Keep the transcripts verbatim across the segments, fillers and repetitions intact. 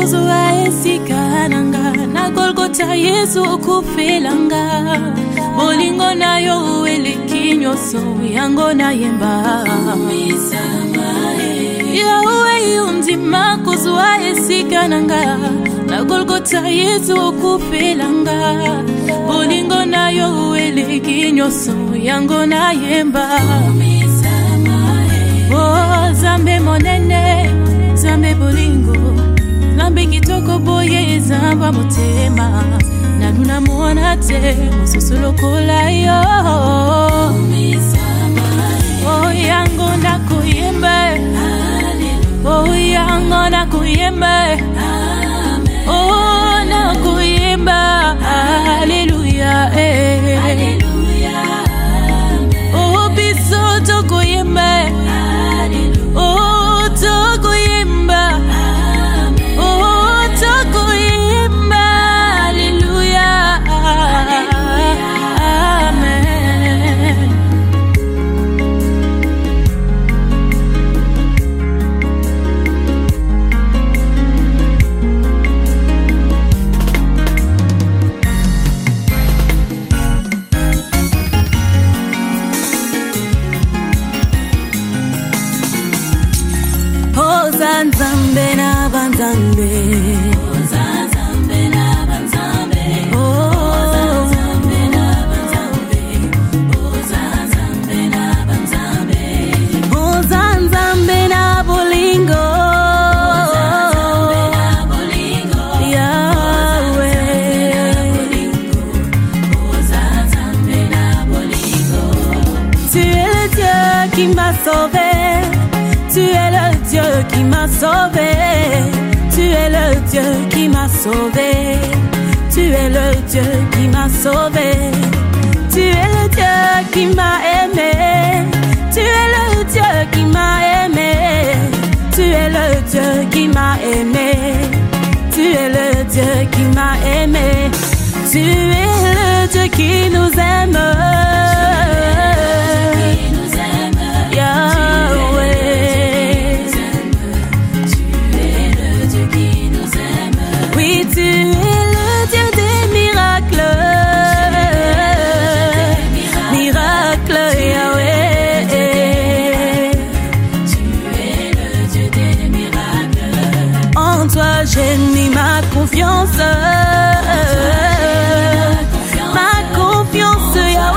kuzwa esikananga na Golgotha Yesu okufelanga bolingo nayo welikinyoso yango na yemba Yahweh yunzima kuzwa esikananga na Golgotha Yesu okufelanga bolingo nayo welikinyoso yango na yemba Oh Zambe monene Zambe bolingo Zambe kitoko boye zamba motema Nanuna muona te Mususulo kola yo Oh yango na kuyembe Oh yango na kuyembe Oh na kuyembe Hallelujah Oh bisoto kuyembe Oh toko yemba Oh toko yemba Hallelujah Amen Zambe na banzambe Oh zambe na banzambe Oh zambe na banzambe Oh zambe na banzambe Oh zambe na bolingo Oh zambe na bolingo Yahweh Oh zambe na bolingo Tu es le Dieu qui m'a sauvé Tu es le Dieu qui m'a sauvé, tu es le Dieu qui m'a sauvé, tu es le Dieu qui m'a sauvé, tu es le Dieu qui m'a aimé, tu es le Dieu qui m'a aimé, tu es le Dieu qui m'a aimé, tu es le Dieu qui m'a aimé, tu es le Dieu qui nous aime. J'ai mis ma confiance, ma confiance,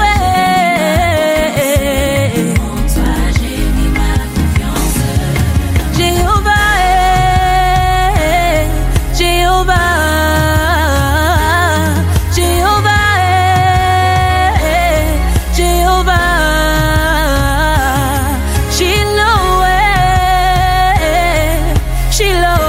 Yahweh. En toi j'ai mis ma confiance. Jéhovah, Jéhovah, Jéhovah, Jéhovah, Shiloh, Shiloh.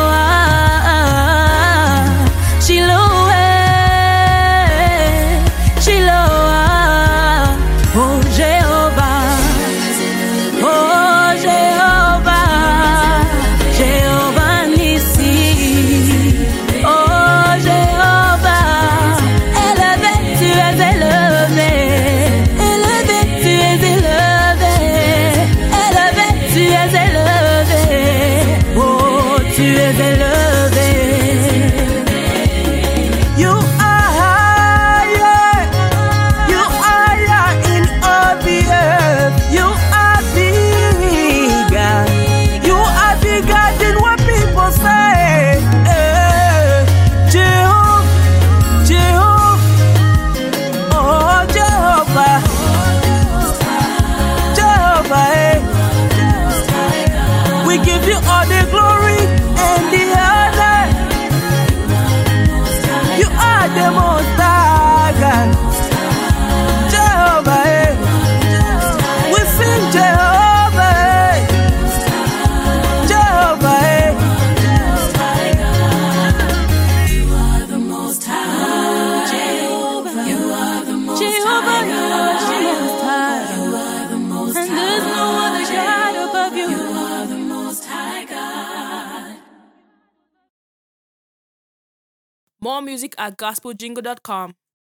More music at gospel jingle dot com.